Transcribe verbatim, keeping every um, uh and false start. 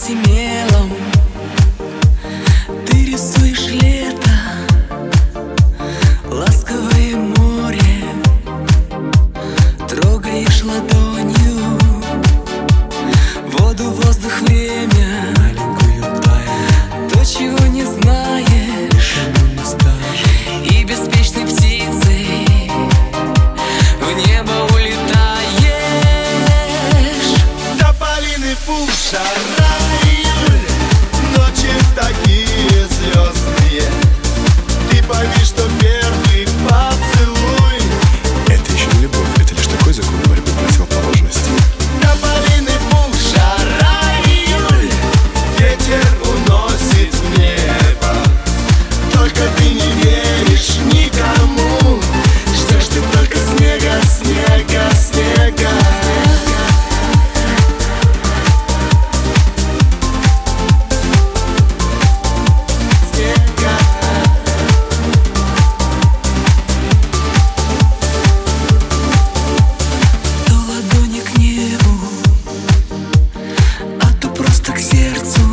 и мелом ты рисуешь лето, ласковое море, трогаешь ладонью воду, воздух, время, маленькую тайну, то, чего не знаешь, и беспечной птицей в небо улетаешь. Тополиный пух, жара, июль, ночи такие звездные. Ты пойми, что первый поцелуй — это еще не любовь, это лишь такой закон борьбы противоположностей. тополиный пух, жара, июль, ветер уносит в небо. Только ты не веришь никому, ждешь ты только снега, снега, снега. То ладони к небу, а то просто к сердцу.